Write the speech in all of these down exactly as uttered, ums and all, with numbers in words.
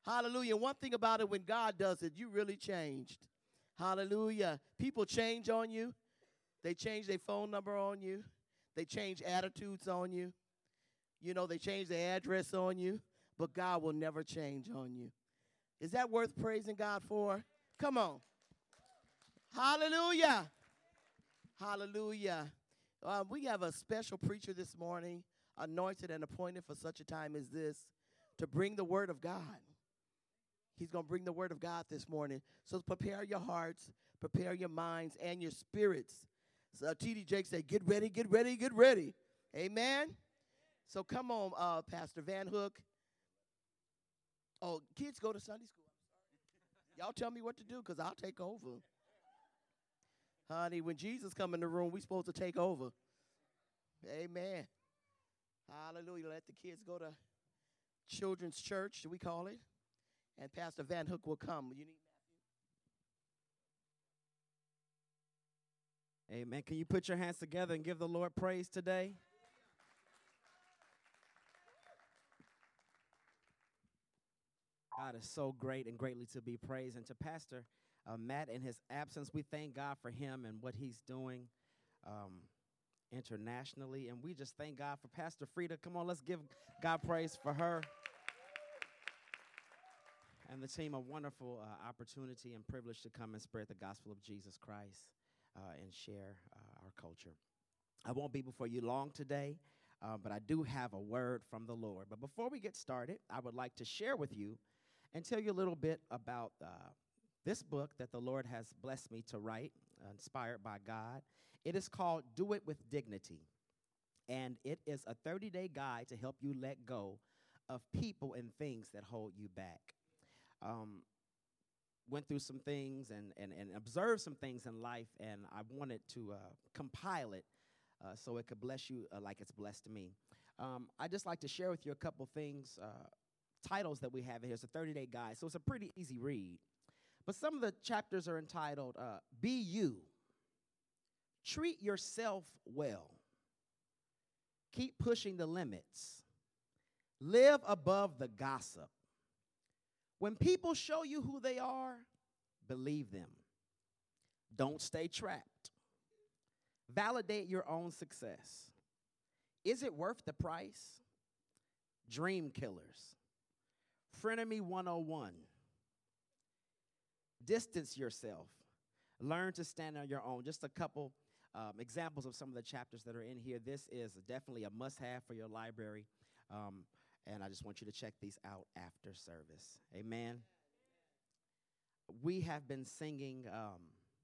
Hallelujah. One thing about it, when God does it, you really changed. Hallelujah. People change on you. They change their phone number on you. They change attitudes on you. You know, they change their address on you. But God will never change on you. Is that worth praising God for? Come on. Hallelujah. Hallelujah. Uh, we have a special preacher this morning, anointed and appointed for such a time as this, to bring the word of God. He's going to bring the word of God this morning. So prepare your hearts, prepare your minds and your spirits. So T D Jake said, get ready, get ready, get ready. Amen. So come on, uh, Pastor Van Hook. Oh, kids go to Sunday school. Y'all tell me what to do because I'll take over. Honey, when Jesus come in the room, we supposed to take over. Amen. Hallelujah. Let the kids go to children's church, we call it. And Pastor Van Hook will come. You need Matthew? Amen. Can you put your hands together and give the Lord praise today? God is so great and greatly to be praised. And to Pastor uh, Matt in his absence, we thank God for him and what he's doing um, internationally. And we just thank God for Pastor Frida. Come on, let's give God praise for her. And the team, a wonderful uh, opportunity and privilege to come and spread the gospel of Jesus Christ uh, and share uh, our culture. I won't be before you long today, uh, but I do have a word from the Lord. But before we get started, I would like to share with you and tell you a little bit about uh, this book that the Lord has blessed me to write, uh, inspired by God. It is called Do It With Dignity, and it is a thirty-day guide to help you let go of people and things that hold you back. Um, went through some things and, and, and observed some things in life, and I wanted to uh, compile it uh, so it could bless you uh, like it's blessed me. Um, I'd just like to share with you a couple things, uh, titles that we have here. It's a thirty-day guide, so it's a pretty easy read. But some of the chapters are entitled, uh, Be You, Treat Yourself Well, Keep Pushing the Limits, Live Above the Gossip, When People Show You Who They Are, Believe Them, Don't Stay Trapped, Validate Your Own Success, Is It Worth the Price, Dream Killers, Frenemy one oh one, Distance Yourself, Learn to Stand on Your Own. Just a couple um, examples of some of the chapters that are in here. This is definitely a must-have for your library, um, and I just want you to check these out after service. Amen. We have been singing um,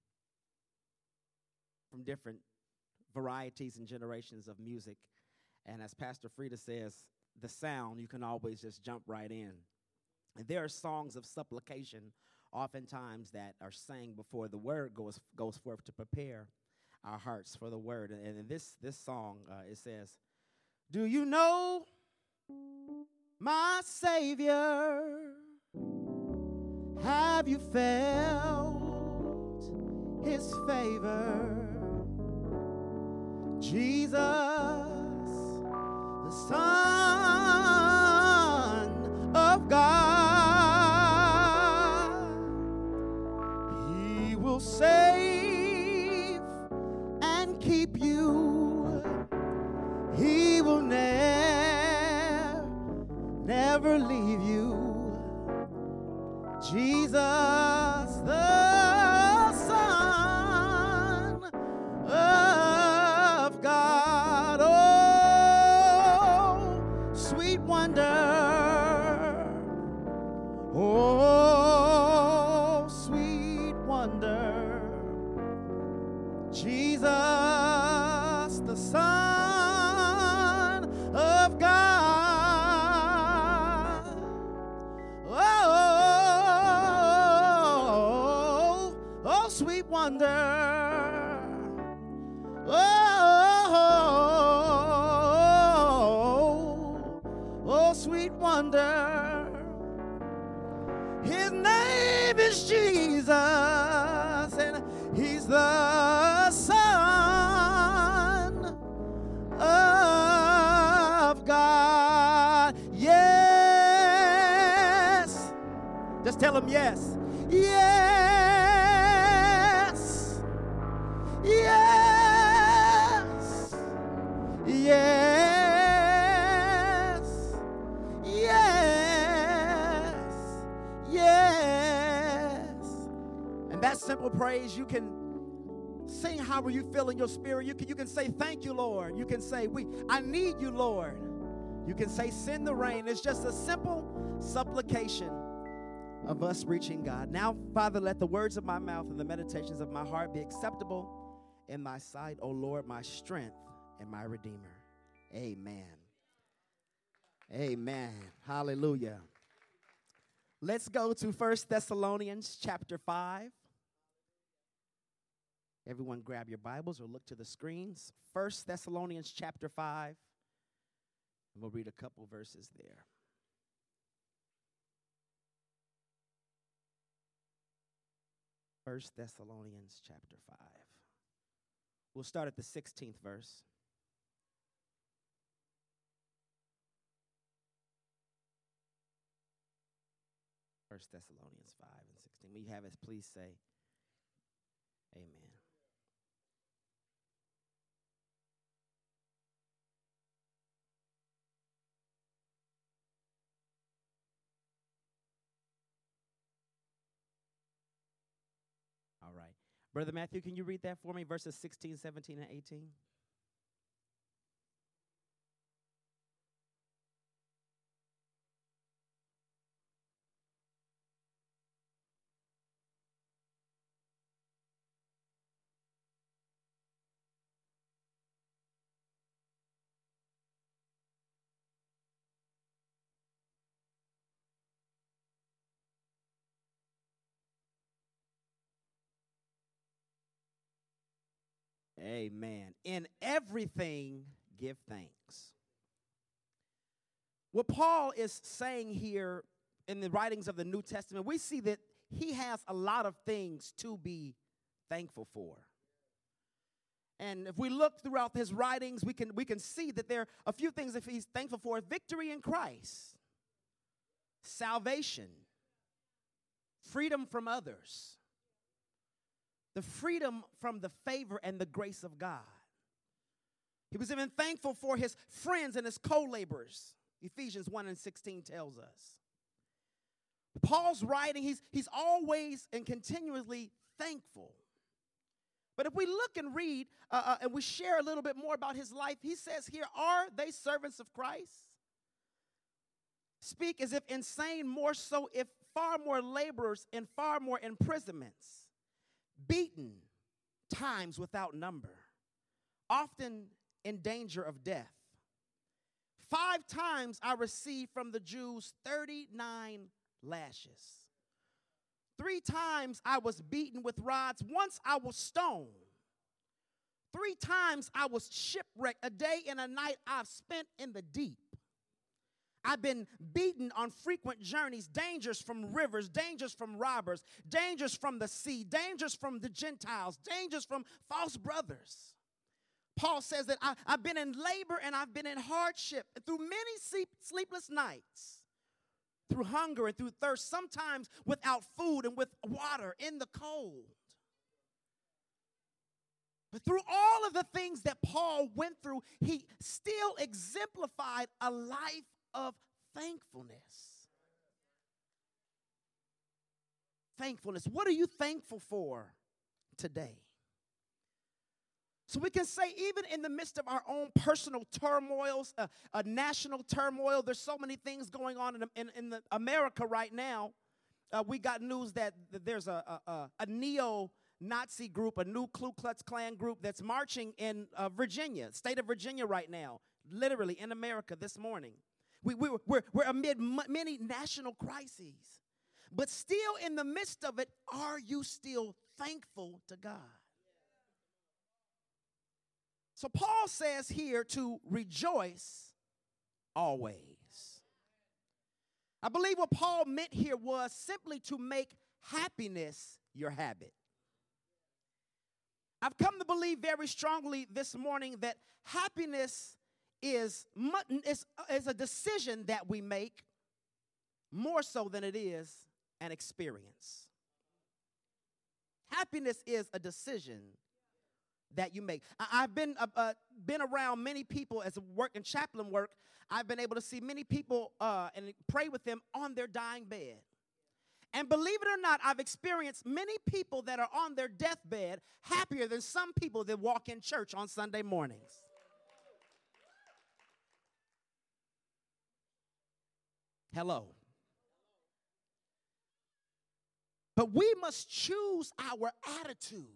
from different varieties and generations of music, and as Pastor Frida says, the sound, you can always just jump right in. And there are songs of supplication oftentimes that are sang before the word goes goes forth to prepare our hearts for the word. And in this, this song, uh, it says, do you know my Savior? Have you felt his favor? Jesus, the Son of God, he will save and keep you. He will never, never leave you. Jesus, the Son of God. Oh, sweet wonder. Oh, sweet wonder. Jesus, the Son of God. Oh, oh, sweet wonder. Oh, oh, sweet wonder. His name is Jesus, and he's the Son of God. Yes, Just tell him yes. Yes. Yes. Yes. Yes. Yes. And that simple praise, you can sing however you feel in your spirit. You can, you can say, thank you, Lord. You can say, we, I need you, Lord. You can say, send the rain. It's just a simple supplication of us reaching God. Now, Father, let the words of my mouth and the meditations of my heart be acceptable in thy sight, O Lord, my strength and my Redeemer. Amen. Amen. Hallelujah. Let's go to First Thessalonians chapter five. Everyone grab your Bibles or look to the screens. First Thessalonians chapter five. And we'll read a couple verses there. First Thessalonians chapter five. We'll start at the sixteenth verse. First Thessalonians five and sixteen. When you have it, please say amen. All right. Brother Matthew, can you read that for me? Verses sixteen, seventeen, and eighteen. Amen. In everything, give thanks. What Paul is saying here in the writings of the New Testament, we see that he has a lot of things to be thankful for. And if we look throughout his writings, we can, we can see that there are a few things that he's thankful for. Victory in Christ, salvation, freedom from others, the freedom from the favor and the grace of God. He was even thankful for his friends and his co-laborers. Ephesians one and sixteen tells us. Paul's writing, he's, he's always and continuously thankful. But if we look and read uh, uh, and we share a little bit more about his life, he says here, are they servants of Christ? Speak as if insane, more so if far more laborers and far more imprisonments. Beaten times without number, often in danger of death. Five times I received from the Jews thirty-nine lashes. Three times I was beaten with rods. Once I was stoned. Three times I was shipwrecked. A day and a night I've spent in the deep. I've been beaten on frequent journeys, dangers from rivers, dangers from robbers, dangers from the sea, dangers from the Gentiles, dangers from false brothers. Paul says that I, I've been in labor and I've been in hardship through many sleep, sleepless nights, through hunger and through thirst, sometimes without food and with water in the cold. But through all of the things that Paul went through, he still exemplified a life of thankfulness. Thankfulness. What are you thankful for today? So we can say even in the midst of our own personal turmoils, uh, a national turmoil, there's so many things going on in, in, in the America right now. Uh, we got news that, that there's a, a, a, a neo-Nazi group, a new Ku Klux Klan group that's marching in uh, Virginia, state of Virginia right now, literally in America this morning. We, we, we're, we're amid m- many national crises. But still in the midst of it, are you still thankful to God? So Paul says here to rejoice always. I believe what Paul meant here was simply to make happiness your habit. I've come to believe very strongly this morning that happiness is, is, is a decision that we make more so than it is an experience. Happiness is a decision that you make. I, I've been uh, uh, been around many people as a work in chaplain work. I've been able to see many people uh, and pray with them on their dying bed. And believe it or not, I've experienced many people that are on their deathbed happier than some people that walk in church on Sunday mornings. Hello. But we must choose our attitude.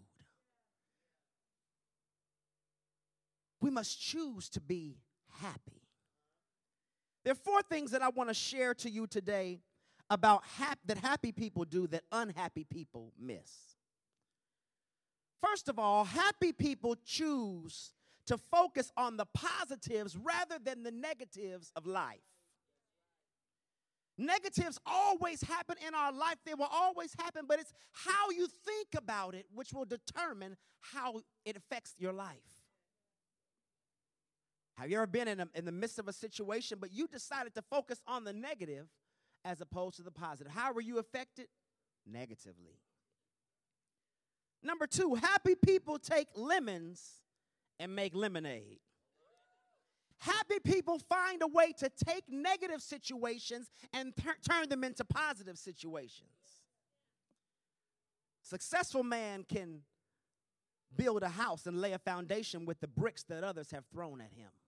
We must choose to be happy. There are four things that I want to share to you today about hap- that happy people do that unhappy people miss. First of all, happy people choose to focus on the positives rather than the negatives of life. Negatives always happen in our life. They will always happen, but it's how you think about it which will determine how it affects your life. Have you ever been in, a, in the midst of a situation, but you decided to focus on the negative as opposed to the positive? How were you affected? Negatively. Number two, happy people take lemons and make lemonade. Happy people find a way to take negative situations and ter- turn them into positive situations. Successful man can build a house and lay a foundation with the bricks that others have thrown at him.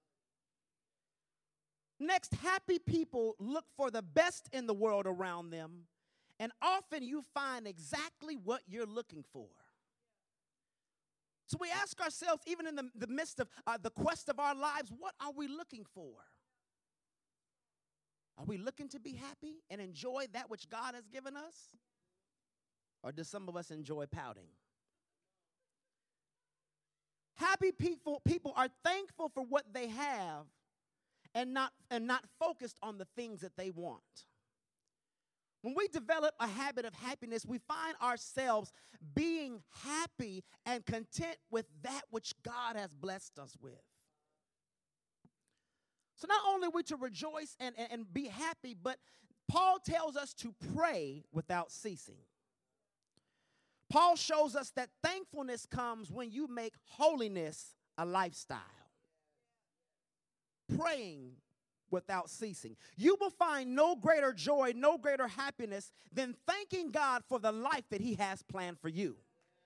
Next, happy people look for the best in the world around them, and often you find exactly what you're looking for. So we ask ourselves, even in the, the midst of uh, the quest of our lives, what are we looking for? Are we looking to be happy and enjoy that which God has given us? Or do some of us enjoy pouting? Happy people, people are thankful for what they have and not, and not focused on the things that they want. When we develop a habit of happiness, we find ourselves being happy and content with that which God has blessed us with. So not only are we to rejoice and, and, and be happy, but Paul tells us to pray without ceasing. Paul shows us that thankfulness comes when you make holiness a lifestyle. Praying without ceasing. You will find no greater joy, no greater happiness than thanking God for the life that he has planned for you.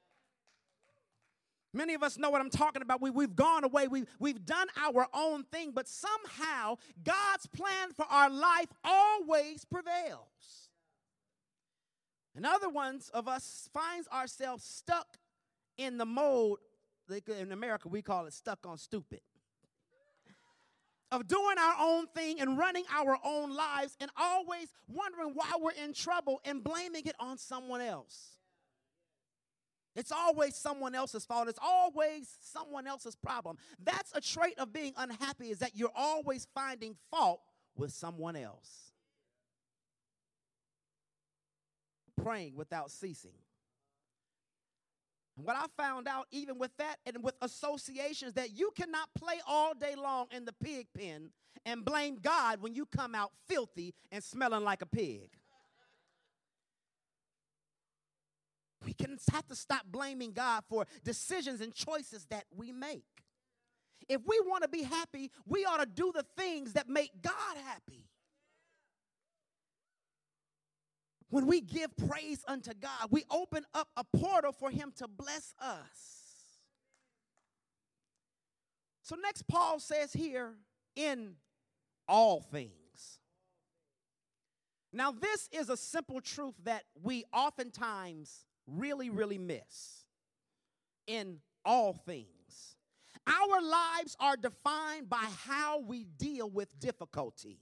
Many of us know what I'm talking about. We, we've gone away. We, we've done our own thing, but somehow God's plan for our life always prevails. And other ones of us finds ourselves stuck in the mode, in America we call it stuck on stupid, of doing our own thing and running our own lives and always wondering why we're in trouble and blaming it on someone else. It's always someone else's fault. It's always someone else's problem. That's a trait of being unhappy, is that you're always finding fault with someone else. Praying without ceasing. And what I found out, even with that and with associations, that you cannot play all day long in the pig pen and blame God when you come out filthy and smelling like a pig. We can have to stop blaming God for decisions and choices that we make. If we want to be happy, we ought to do the things that make God happy. When we give praise unto God, we open up a portal for him to bless us. So next, Paul says here, in all things. Now, this is a simple truth that we oftentimes really, really miss. In all things. Our lives are defined by how we deal with difficulty.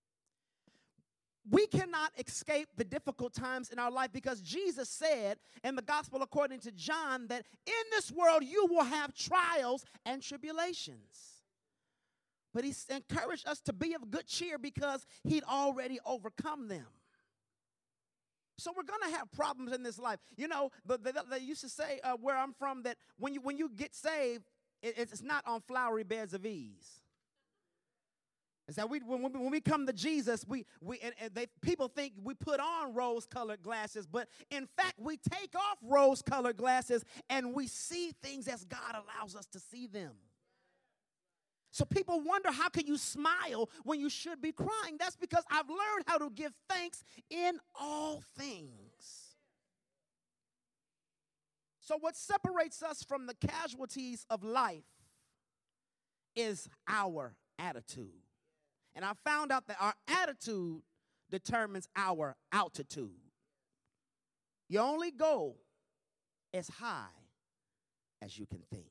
We cannot escape the difficult times in our life because Jesus said in the gospel according to John that in this world you will have trials and tribulations. But he encouraged us to be of good cheer because he'd already overcome them. So we're going to have problems in this life. You know, they used to say uh, where I'm from that when you, when you get saved, it, it's not on flowery beds of ease. Is that we when, we when we come to Jesus, we we and, and they people think we put on rose-colored glasses, but in fact we take off rose-colored glasses and we see things as God allows us to see them. So people wonder, how can you smile when you should be crying? That's because I've learned how to give thanks in all things. So what separates us from the casualties of life is our attitude. And I found out that our attitude determines our altitude. You only go as high as you can think.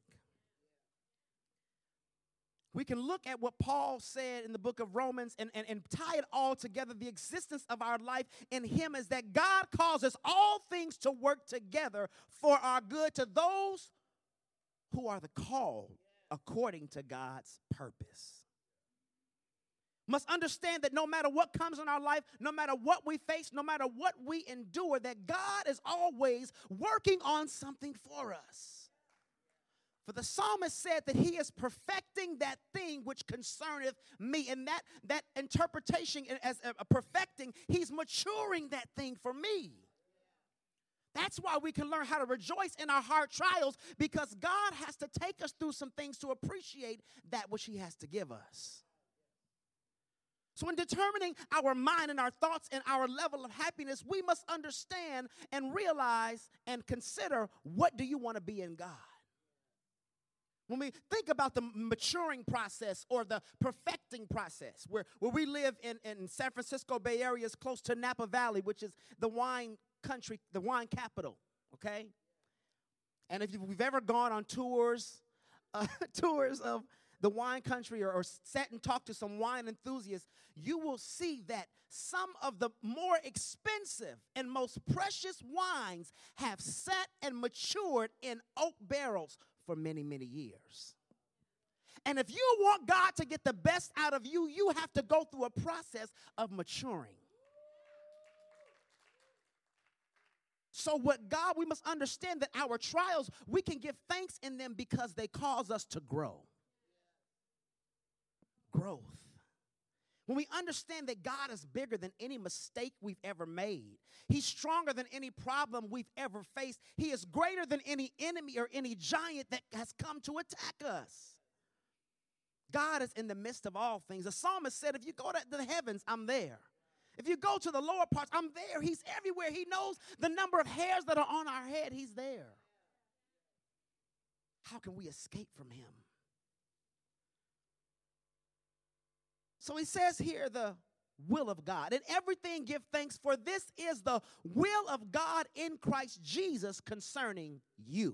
We can look at what Paul said in the book of Romans and, and, and tie it all together. The existence of our life in him is that God causes all things to work together for our good to those who are the called according to God's purpose. Must understand that no matter what comes in our life, no matter what we face, no matter what we endure, that God is always working on something for us. For the psalmist said that he is perfecting that thing which concerneth me. And that, that interpretation as a, a perfecting, he's maturing that thing for me. That's why we can learn how to rejoice in our hard trials, because God has to take us through some things to appreciate that which he has to give us. So in determining our mind and our thoughts and our level of happiness, we must understand and realize and consider, what do you want to be in God? When we think about the maturing process or the perfecting process, where, where we live in, in San Francisco Bay Area, is close to Napa Valley, which is the wine country, the wine capital, okay? And if you've ever gone on tours, uh, tours of the wine country, or, or sat and talked to some wine enthusiasts, you will see that some of the more expensive and most precious wines have sat and matured in oak barrels for many, many years. And if you want God to get the best out of you, you have to go through a process of maturing. So what God, we must understand that our trials, we can give thanks in them because they cause us to grow. Growth. When we understand that God is bigger than any mistake we've ever made, he's stronger than any problem we've ever faced, he is greater than any enemy or any giant that has come to attack us. God is in the midst of all things. The psalmist said, if you go to the heavens, I'm there. If you go to the lower parts, I'm there. He's everywhere. He knows the number of hairs that are on our head. He's there. How can we escape from him? So he says here, the will of God. In everything give thanks, for this is the will of God in Christ Jesus concerning you.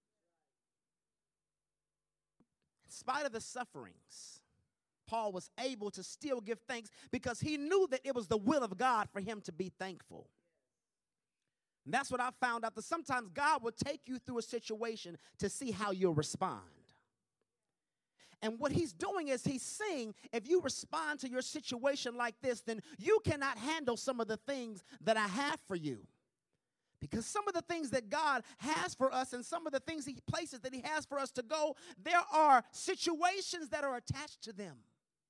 In spite of the sufferings, Paul was able to still give thanks because he knew that it was the will of God for him to be thankful. And that's what I found out, that sometimes God will take you through a situation to see how you'll respond. And what he's doing is he's saying, if you respond to your situation like this, then you cannot handle some of the things that I have for you. Because some of the things that God has for us and some of the things he places that he has for us to go, there are situations that are attached to them.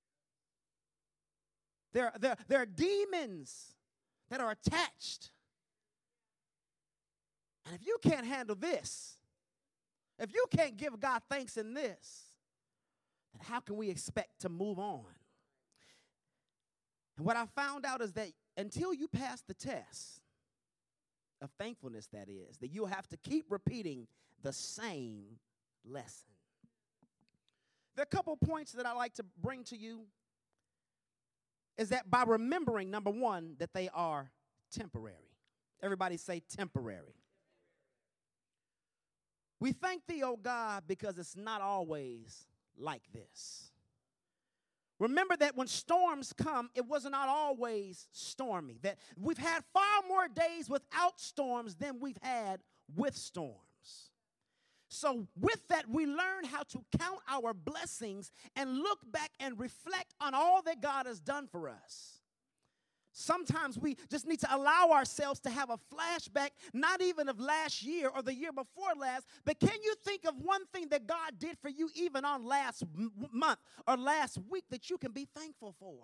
There, there, there are demons that are attached. And if you can't handle this, if you can't give God thanks in this, then how can we expect to move on? And what I found out is that until you pass the test of thankfulness, that is, that you'll have to keep repeating the same lesson. There are a couple points that I like to bring to you. Is that by remembering, number one, that they are temporary. Everybody say temporary. We thank thee, O God, because it's not always like this. Remember that when storms come, it was not always stormy. That we've had far more days without storms than we've had with storms. So with that, we learn how to count our blessings and look back and reflect on all that God has done for us. Sometimes we just need to allow ourselves to have a flashback, not even of last year or the year before last, but can you think of one thing that God did for you even on last m- month or last week that you can be thankful for?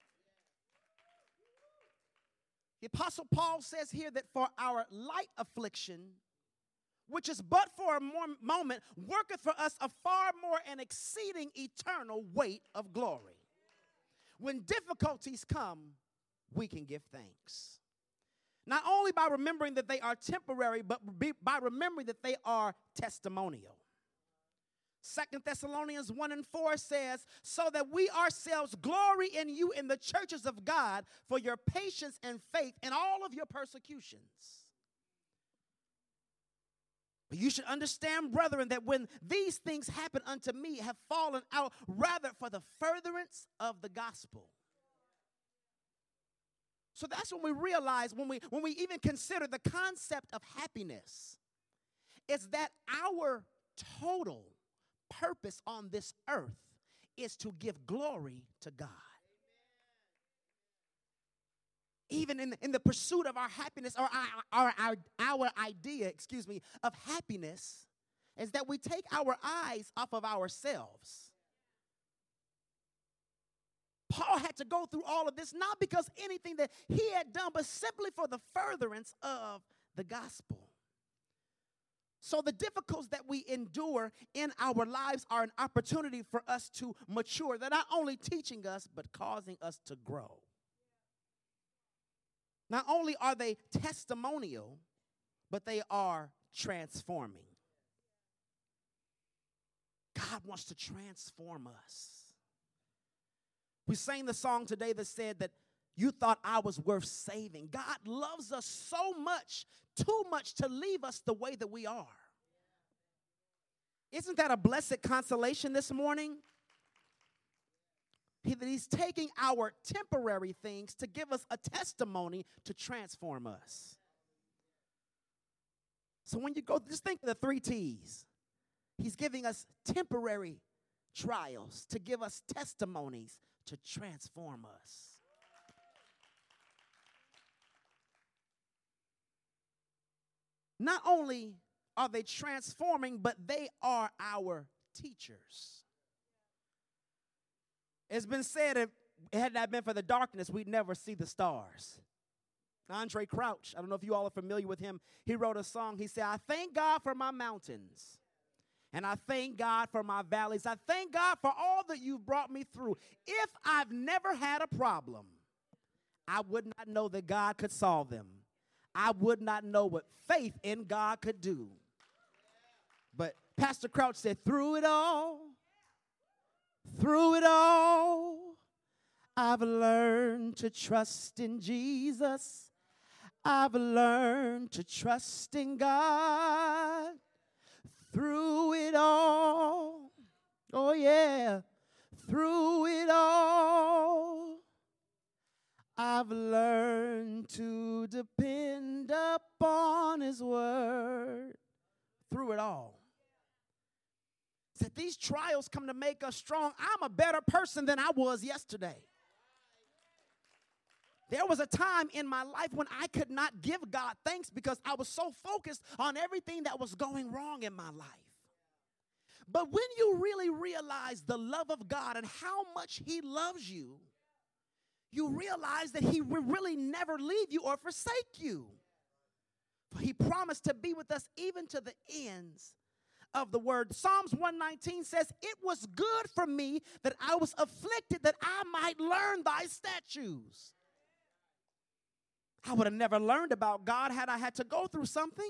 The Apostle Paul says here that for our light affliction, which is but for a more moment, worketh for us a far more and exceeding eternal weight of glory. When difficulties come, we can give thanks. Not only by remembering that they are temporary, but be, by remembering that they are testimonial. Second Thessalonians one and four says, so that we ourselves glory in you in the churches of God for your patience and faith in all of your persecutions. But you should understand, brethren, that when these things happen unto me, have fallen out rather for the furtherance of the gospel. So that's when we realize, when we when we even consider the concept of happiness, is that our total purpose on this earth is to give glory to God. Even in, in the pursuit of our happiness, or our, our, our, our idea, excuse me, of happiness, is that we take our eyes off of ourselves. Paul had to go through all of this, not because anything that he had done, but simply for the furtherance of the gospel. So the difficulties that we endure in our lives are an opportunity for us to mature. They're not only teaching us, but causing us to grow. Not only are they testimonial, but they are transforming. God wants to transform us. We sang the song today that said that you thought I was worth saving. God loves us so much, too much to leave us the way that we are. Isn't that a blessed consolation this morning? He, that he's taking our temporary things to give us a testimony to transform us. So when you go, just think of the three T's. He's giving us temporary trials to give us testimonies to transform us. Not only are they transforming, but they are our teachers. It's been said if it had not been for the darkness, we'd never see the stars. Andre Crouch, I don't know if you all are familiar with him. He wrote a song. He said, I thank God for my mountains, and I thank God for my valleys. I thank God for all that you've brought me through. If I've never had a problem, I would not know that God could solve them. I would not know what faith in God could do. But Pastor Crouch said, through it all, through it all, I've learned to trust in Jesus. I've learned to trust in God. Through it all, oh yeah, through it all, I've learned to depend upon His word. Through it all. That these trials come to make us strong. I'm a better person than I was yesterday. There was a time in my life when I could not give God thanks because I was so focused on everything that was going wrong in my life. But when you really realize the love of God and how much He loves you, you realize that He will really never leave you or forsake you. For He promised to be with us even to the ends of the word. Psalms one nineteen says, it was good for me that I was afflicted, that I might learn thy statutes. I would have never learned about God had I had to go through something.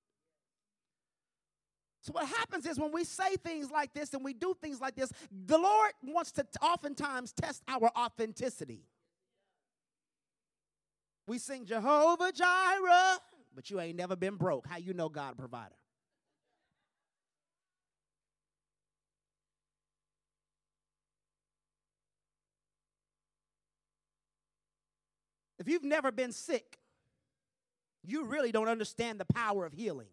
So what happens is when we say things like this and we do things like this, the Lord wants to oftentimes test our authenticity. We sing Jehovah Jireh, but you ain't never been broke. How you know God provider? If you've never been sick, you really don't understand the power of healing.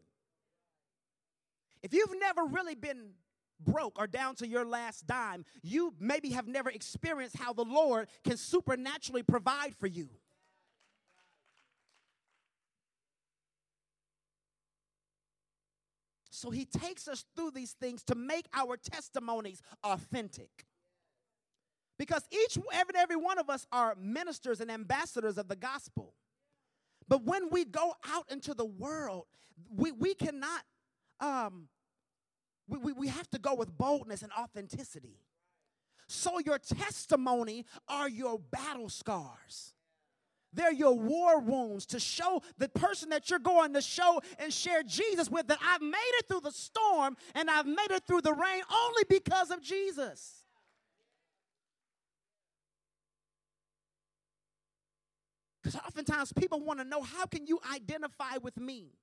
If you've never really been broke or down to your last dime, you maybe have never experienced how the Lord can supernaturally provide for you. So he takes us through these things to make our testimonies authentic. Because each every, every one of us are ministers and ambassadors of the gospel. But when we go out into the world, we, we cannot, um, we, we, we have to go with boldness and authenticity. So your testimony are your battle scars. They're your war wounds to show the person that you're going to show and share Jesus with that I've made it through the storm and I've made it through the rain only because of Jesus. Because oftentimes people want to know, how can you identify with me?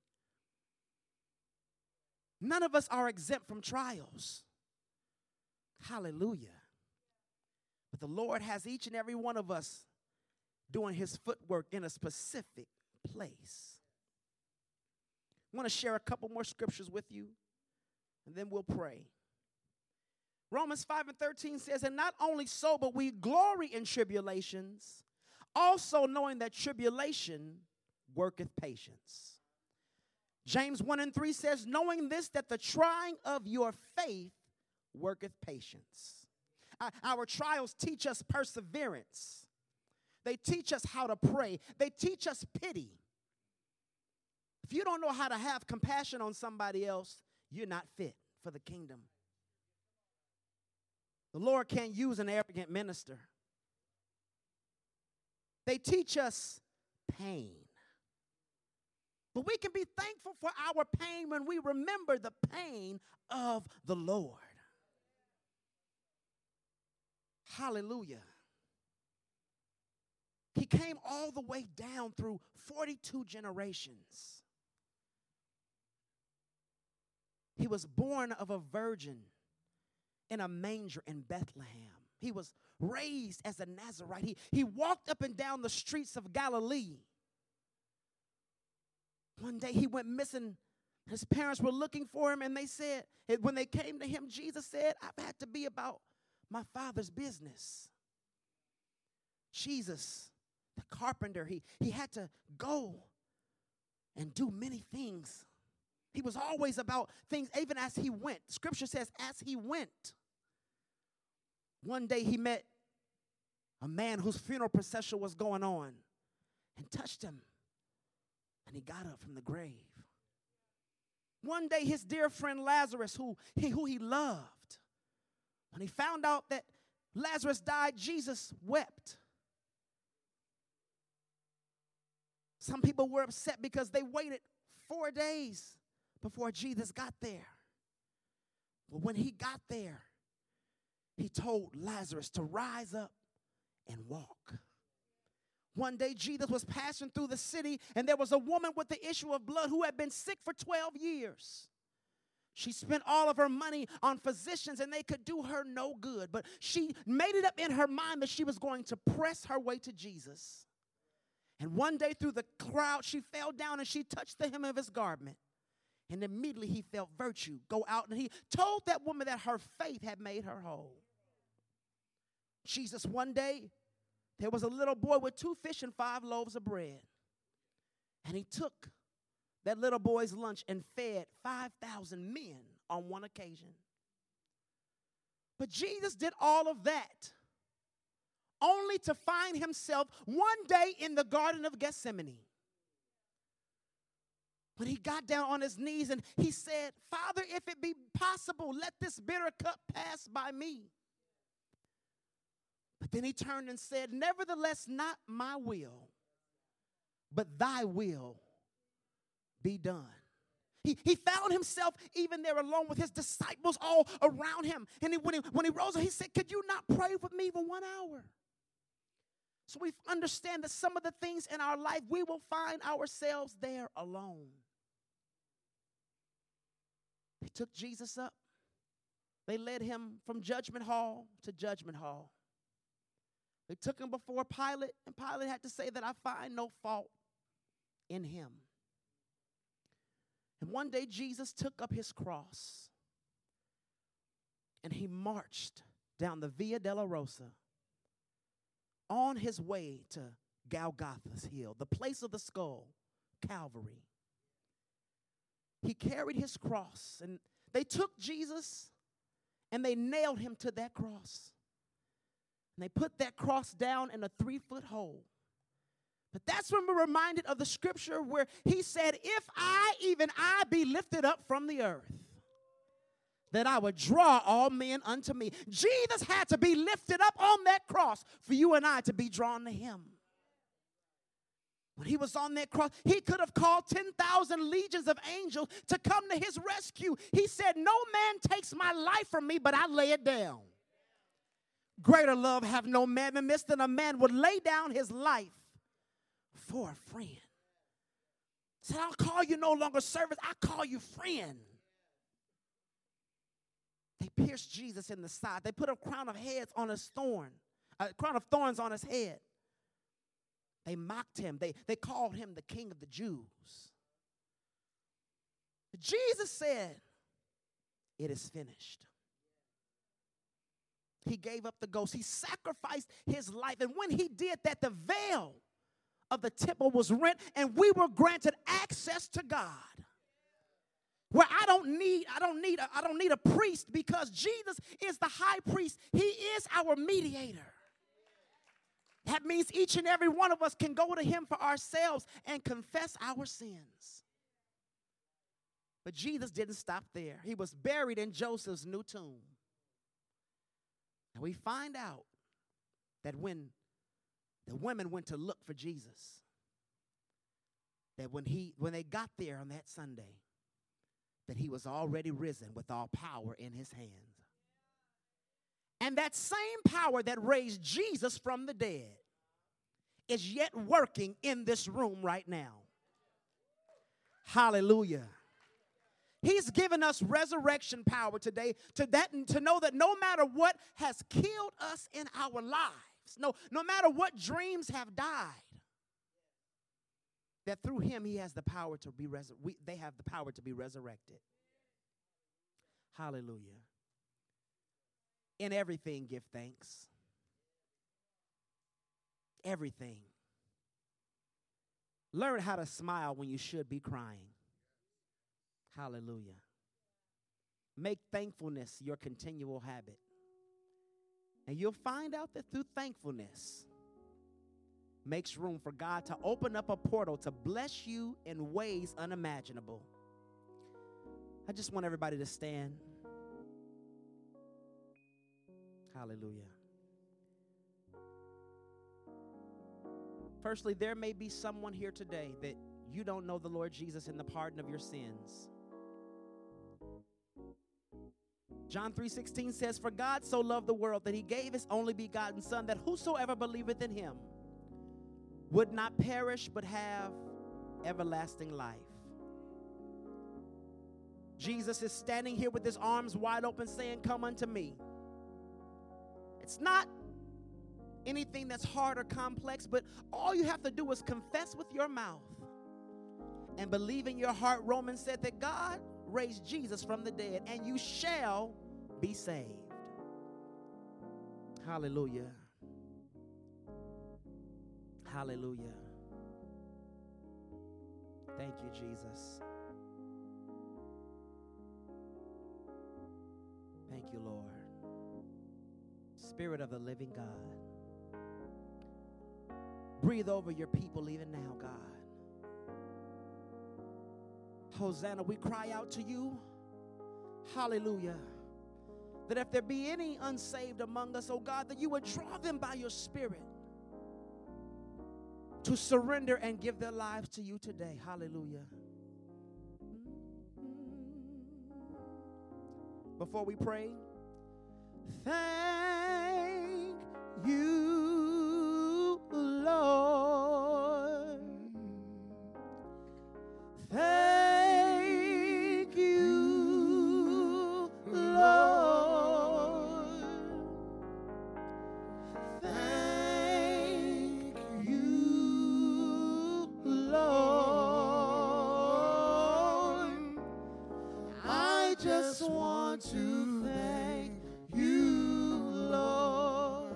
None of us are exempt from trials. Hallelujah. But the Lord has each and every one of us doing his footwork in a specific place. I want to share a couple more scriptures with you, and then we'll pray. Romans five and thirteen says, and not only so, but we glory in tribulations, also knowing that tribulation worketh patience. James one and three says, knowing this, that the trying of your faith worketh patience. Uh, our trials teach us perseverance. They teach us how to pray. They teach us pity. If you don't know how to have compassion on somebody else, you're not fit for the kingdom. The Lord can't use an arrogant minister. They teach us pain. But we can be thankful for our pain when we remember the pain of the Lord. Hallelujah. He came all the way down through forty-two generations. He was born of a virgin in a manger in Bethlehem. He was raised as a Nazarite. He, he walked up and down the streets of Galilee. One day he went missing. His parents were looking for him, and they said, when they came to him, Jesus said, I've had to be about my Father's business. Jesus, the carpenter, he, he had to go and do many things. He was always about things, even as he went. Scripture says, as he went. One day he met a man whose funeral procession was going on and touched him, and he got up from the grave. One day his dear friend Lazarus, who he, who he loved, when he found out that Lazarus died, Jesus wept. Some people were upset because they waited four days before Jesus got there. But when he got there, he told Lazarus to rise up and walk. One day Jesus was passing through the city, and there was a woman with the issue of blood who had been sick for twelve years. She spent all of her money on physicians, and they could do her no good. But she made it up in her mind that she was going to press her way to Jesus. And one day through the crowd, she fell down and she touched the hem of his garment. And immediately he felt virtue go out, and he told that woman that her faith had made her whole. Jesus, one day, there was a little boy with two fish and five loaves of bread. And he took that little boy's lunch and fed five thousand men on one occasion. But Jesus did all of that only to find himself one day in the Garden of Gethsemane. When he got down on his knees and he said, Father, if it be possible, let this bitter cup pass by me. But then he turned and said, nevertheless, not my will, but thy will be done. He, he found himself even there alone with his disciples all around him. And he, when, he, when he rose up, he said, could you not pray with me for one hour? So we understand that some of the things in our life, we will find ourselves there alone. They took Jesus up. They led him from judgment hall to judgment hall. They took him before Pilate, and Pilate had to say that I find no fault in him. And one day Jesus took up his cross, and he marched down the Via Dolorosa on his way to Golgotha's hill, the place of the skull, Calvary. he carried his cross, and they took Jesus and they nailed him to that cross. And they put that cross down in a three-foot hole. But that's when we're reminded of the scripture where he said, if I, even I, be lifted up from the earth, that I would draw all men unto me. Jesus had to be lifted up on that cross for you and I to be drawn to him. When he was on that cross, he could have called ten thousand legions of angels to come to his rescue. He said, no man takes my life from me, but I lay it down. Greater love have no man than this, than a man would lay down his life for a friend. He said, I'll call you no longer servants, I call you friend. They pierced Jesus in the side. They put a crown of heads on his thorn, a crown of thorns on his head. They mocked him. They, they called him the King of the Jews. But Jesus said, it is finished. He gave up the ghost. He sacrificed his life. And when he did that, the veil of the temple was rent, and we were granted access to God. Where I don't need, I don't need, a, I don't need a priest, because Jesus is the high priest. He is our mediator. That means each and every one of us can go to him for ourselves and confess our sins. But Jesus didn't stop there. He was buried in Joseph's new tomb. And we find out that when the women went to look for Jesus, that when he when they got there on that Sunday, that he was already risen with all power in his hands. And that same power that raised Jesus from the dead is yet working in this room right now. Hallelujah. He's given us resurrection power today to, that, to know that no matter what has killed us in our lives, no, no matter what dreams have died, that through him he has the power to be resur- we, they have the power to be resurrected. Hallelujah. In everything, give thanks. Everything. Learn how to smile when you should be crying. Hallelujah. Make thankfulness your continual habit. And you'll find out that through thankfulness makes room for God to open up a portal to bless you in ways unimaginable. I just want everybody to stand. Hallelujah. Firstly, there may be someone here today that you don't know the Lord Jesus in the pardon of your sins. John three sixteen says, for God so loved the world that he gave his only begotten Son, that whosoever believeth in him would not perish but have everlasting life. Jesus is standing here with his arms wide open saying, come unto me. It's not anything that's hard or complex, but all you have to do is confess with your mouth and believe in your heart. Romans said that God raised Jesus from the dead, and you shall be saved. Hallelujah. Hallelujah. Thank you, Jesus. Thank you, Lord. Spirit of the living God, breathe over your people even now, God. Hosanna, we cry out to you. Hallelujah. That if there be any unsaved among us, oh God, that you would draw them by your Spirit to surrender and give their lives to you today. Hallelujah. Before we pray, thank you, Lord. Thank you, Lord. Thank you, Lord. I just want to thank you, Lord.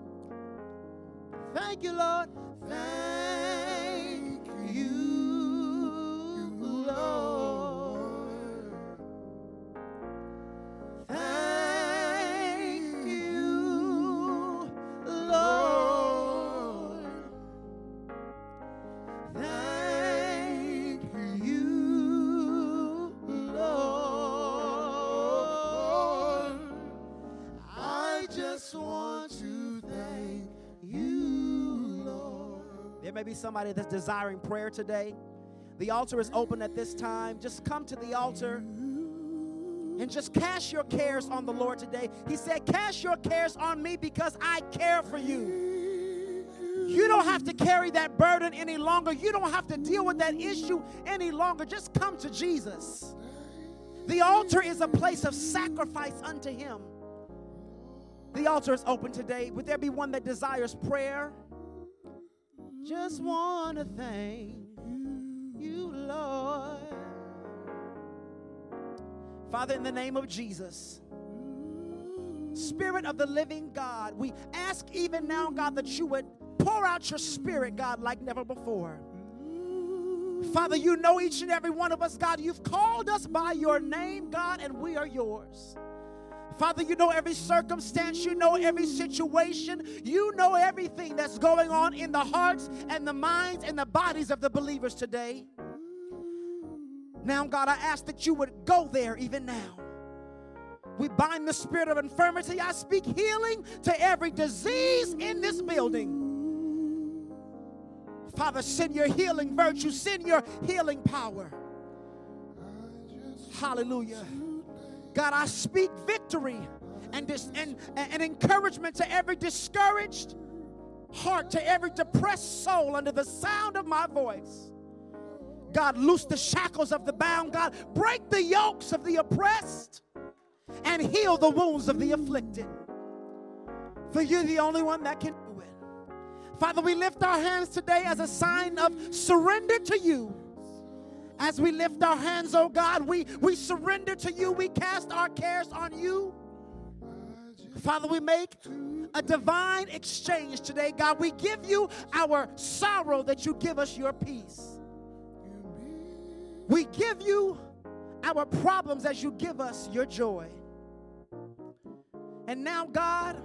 Thank you, Lord. Thank you, Lord. may be somebody that's desiring prayer today. The altar is open at this time. Just come to the altar and just cast your cares on the Lord today. He said, cast your cares on me because I care for you. You don't have to carry that burden any longer. You don't have to deal with that issue any longer. Just come to Jesus. The altar is a place of sacrifice unto him. The altar is open today. Would there be one that desires prayer? Just want to thank you, Lord. Father, in the name of Jesus, Spirit of the living God, we ask even now, God, that you would pour out your Spirit, God, like never before. Father, you know each and every one of us, God. You've called us by your name, God, and we are yours. Father, you know every circumstance, you know every situation, you know everything that's going on in the hearts and the minds and the bodies of the believers today. Now, God, I ask that you would go there even now. We bind the spirit of infirmity. I speak healing to every disease in this building. Father, send your healing virtue, send your healing power. Hallelujah. God, I speak victory and, dis- and, and encouragement to every discouraged heart, to every depressed soul under the sound of my voice. God, loose the shackles of the bound. God, break the yokes of the oppressed and heal the wounds of the afflicted. For you're the only one that can do it. Father, we lift our hands today as a sign of surrender to you. As we lift our hands, oh God, we, we surrender to you. We cast our cares on you. Father, we make a divine exchange today, God. We give you our sorrow that you give us your peace. We give you our problems as you give us your joy. And now, God,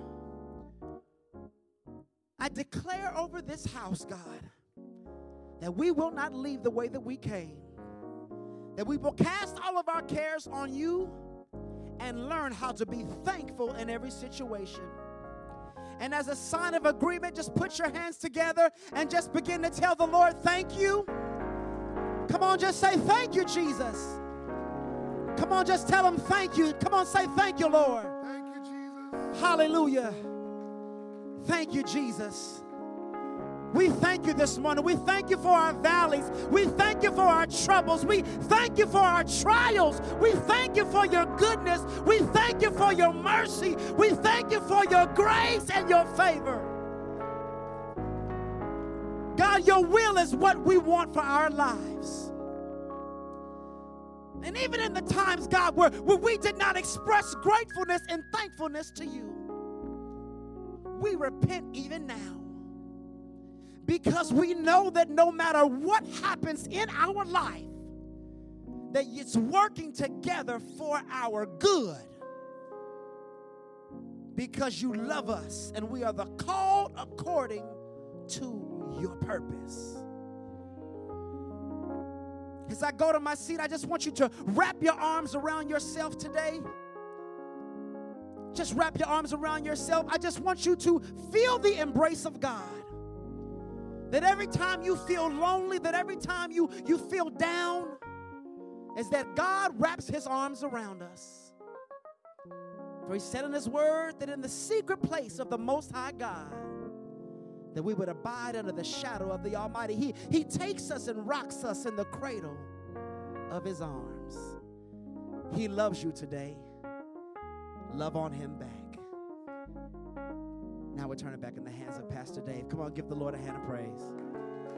I declare over this house, God, that we will not leave the way that we came. That we will cast all of our cares on you and learn how to be thankful in every situation. And as a sign of agreement, just put your hands together and just begin to tell the Lord, thank you. Come on, just say thank you, Jesus. Come on, just tell him thank you. Come on, say thank you, Lord. Thank you, Jesus. Hallelujah. Thank you, Jesus. We thank you this morning. We thank you for our valleys. We thank you for our troubles. We thank you for our trials. We thank you for your goodness. We thank you for your mercy. We thank you for your grace and your favor. God, your will is what we want for our lives. And even in the times, God, where, where we did not express gratefulness and thankfulness to you, we repent even now. Because we know that no matter what happens in our life, that it's working together for our good. Because you love us and we are the called according to your purpose. As I go to my seat, I just want you to wrap your arms around yourself today. Just wrap your arms around yourself. I just want you to feel the embrace of God. That every time you feel lonely, that every time you, you feel down, is that God wraps his arms around us. For he said in his word that in the secret place of the Most High God, that we would abide under the shadow of the Almighty. He, he takes us and rocks us in the cradle of his arms. He loves you today. Love on him back. Now we turn it back in the hands of Pastor Dave. Come on, give the Lord a hand of praise.